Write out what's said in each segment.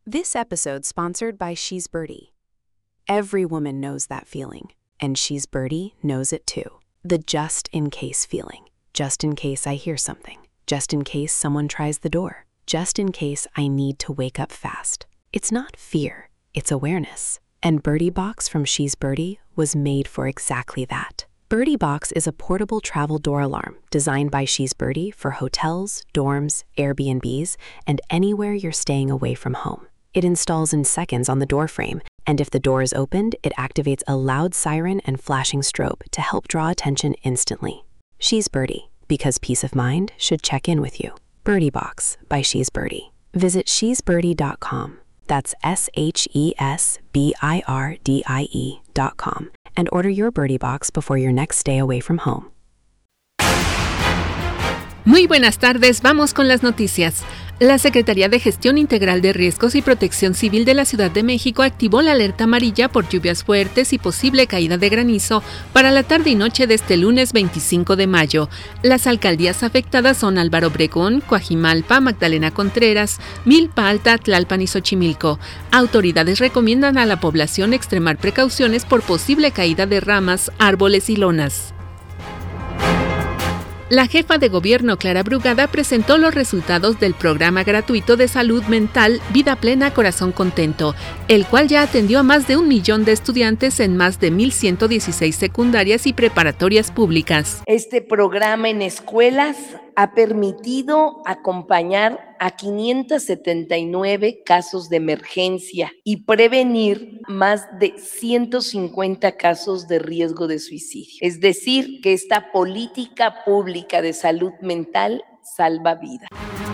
This episode sponsored by She's Birdie. Every woman knows that feeling, and She's Birdie knows it too. The just-in-case feeling. Just in case I hear something. Just in case someone tries the door. Just in case I need to wake up fast. It's not fear, it's awareness. And Birdie Box from She's Birdie was made for exactly that. Birdie Box is a portable travel door alarm designed by She's Birdie for hotels, dorms, Airbnbs, and anywhere you're staying away from home. It installs in seconds on the door frame, and if the door is opened, it activates a loud siren and flashing strobe to help draw attention instantly. She's Birdie, because peace of mind should check in with you. Birdie Box by She's Birdie. Visit shesbirdie.com. That's SHESBIRDIE.com. And order your Birdie Box before your next stay away from home. Muy buenas tardes, vamos con las noticias. La Secretaría de Gestión Integral de Riesgos y Protección Civil de la Ciudad de México activó la alerta amarilla por lluvias fuertes y posible caída de granizo para la tarde y noche de este lunes 25 de mayo. Las alcaldías afectadas son Álvaro Obregón, Coajimalpa, Magdalena Contreras, Milpa Alta, Tlalpan y Xochimilco. Autoridades recomiendan a la población extremar precauciones por posible caída de ramas, árboles y lonas. La jefa de gobierno Clara Brugada presentó los resultados del programa gratuito de salud mental Vida Plena Corazón Contento, el cual ya atendió a más de 1 millón de estudiantes en más de 1,116 secundarias y preparatorias públicas. Este programa en escuelas ha permitido acompañar a 579 casos de emergencia y prevenir más de 150 casos de riesgo de suicidio. Es decir, que esta política pública de salud mental salva vidas.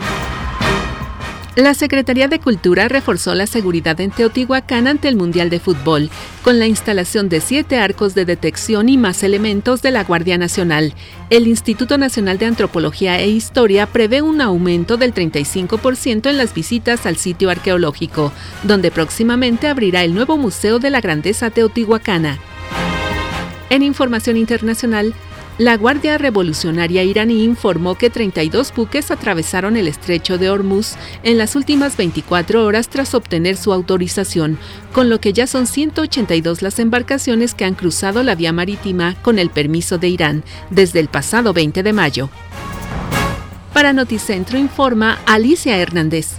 La Secretaría de Cultura reforzó la seguridad en Teotihuacán ante el Mundial de Fútbol, con la instalación de 7 arcos de detección y más elementos de la Guardia Nacional. El Instituto Nacional de Antropología e Historia prevé un aumento del 35% en las visitas al sitio arqueológico, donde próximamente abrirá el nuevo Museo de la Grandeza Teotihuacana. En información internacional, la Guardia Revolucionaria iraní informó que 32 buques atravesaron el estrecho de Hormuz en las últimas 24 horas tras obtener su autorización, con lo que ya son 182 las embarcaciones que han cruzado la vía marítima con el permiso de Irán desde el pasado 20 de mayo. Para Noticentro informa Alicia Hernández.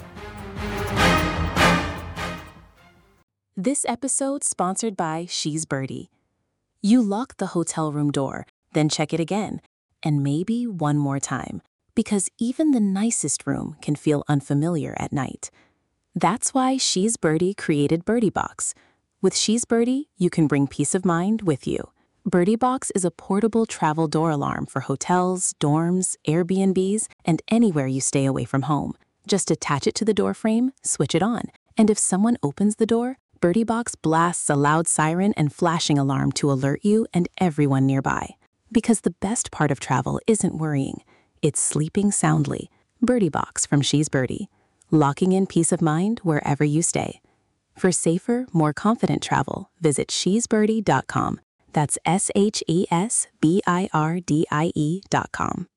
This episode sponsored by She's Birdie. You lock the hotel room door, then check it again, and maybe one more time, because even the nicest room can feel unfamiliar at night. That's why She's Birdie created Birdie Box. With She's Birdie, you can bring peace of mind with you. Birdie Box is a portable travel door alarm for hotels, dorms, Airbnbs, and anywhere you stay away from home. Just attach it to the door frame, switch it on, and if someone opens the door, Birdie Box blasts a loud siren and flashing alarm to alert you and everyone nearby. Because the best part of travel isn't worrying, it's sleeping soundly. Birdie Box from She's Birdie, locking in peace of mind wherever you stay. For safer, more confident travel, visit shesbirdie.com. That's SHESBIRDIE.com.